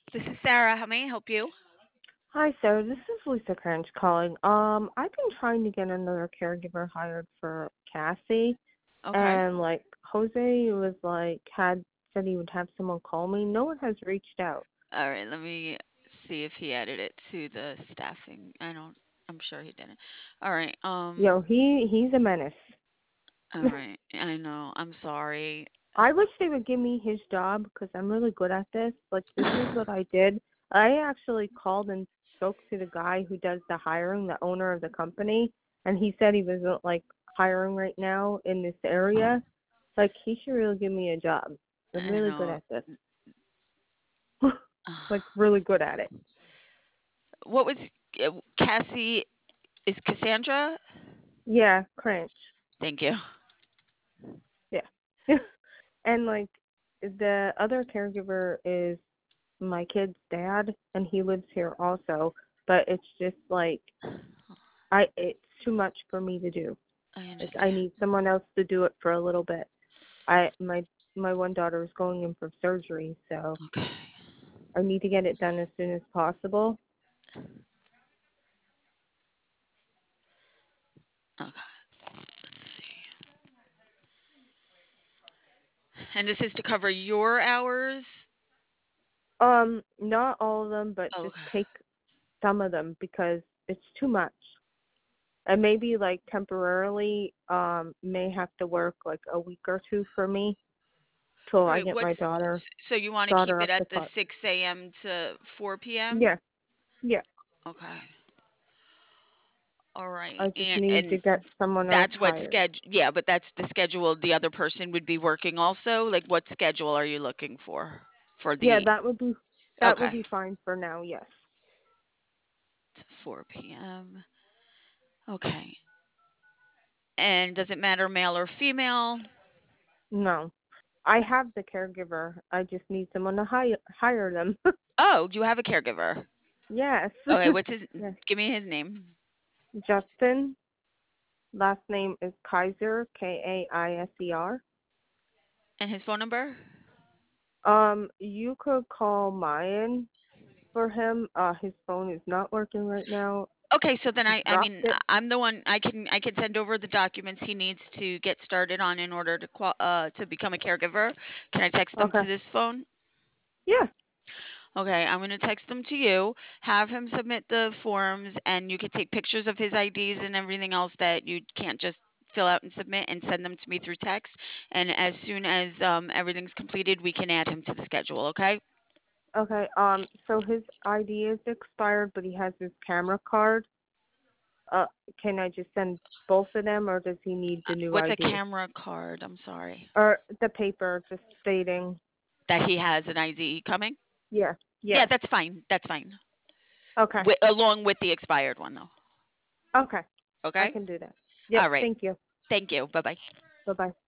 This is Sarah. How may I help you? Hi, sir. This is Lisa Cranch calling. I've been trying to get another caregiver hired for Cassie, Okay. and Jose was had said he would have someone call me. No one has reached out. All right. Let me see if he added it to the staffing. I don't. I'm sure he didn't. All right. He's a menace. All right. I know. I'm sorry. I wish they would give me his job because I'm really good at this. This is what I did. I actually called and spoke to the guy who does the hiring, the owner of the company, and he said he wasn't hiring right now in this area. He should really give me a job. I'm I really good know. at this. Really good at it. What was Cassie? Is Cassandra? Yeah, Cranch. Thank you. Yeah. And the other caregiver is my kid's dad, and he lives here also. But it's just it's too much for me to do. I I understand. need someone else to do it for a little bit. My one daughter is going in for surgery, so Okay. I need to get it done as soon as possible. Okay. Let's see. And this is to cover your hours. Not all of them, but just Okay. take some of them because it's too much. And maybe temporarily, may have to work a week or two for me till All I right. get my So you want to keep daughter it up at to the par. 6 a.m. to 4 p.m.? Yeah, yeah. Okay. All right. I just need And to get someone else that's what hired. schedule. Yeah, but that's the schedule the other person would be working also. Like, what schedule are you looking for Yeah, the? that would Okay. be fine for now. Yes. To 4 p.m. Okay. And does it matter male or female? No, I have the caregiver. I just need someone to hire them. Oh, you have a caregiver. Yes. Okay, what's his? Yes. Give me his name Justin. Last name is Kaiser. Kaiser. and his phone number. You could call Mayan for him. His phone is not working right now. Okay, so then He I dropped mean it. I'm the one I can send over the documents he needs to get started on in order to become a caregiver. Can I text them Okay. to this phone? Yeah. Okay, I'm going to text them to you, have him submit the forms, and you can take pictures of his IDs and everything else that you can't just fill out and submit and send them to me through text. And as soon as everything's completed, we can add him to the schedule, okay? Okay. So his ID is expired, but he has his camera card. Uh, can I just send both of them, or does he need the new What's a ID? camera card? I'm sorry. Or the paper just stating, That he has an ID coming? yeah, Yeah, yeah. that's fine. That's fine. Okay. Along with the expired one, though. Okay. I Okay? can do that. All Yep. right. Thank you. Thank you. Bye bye. Bye bye.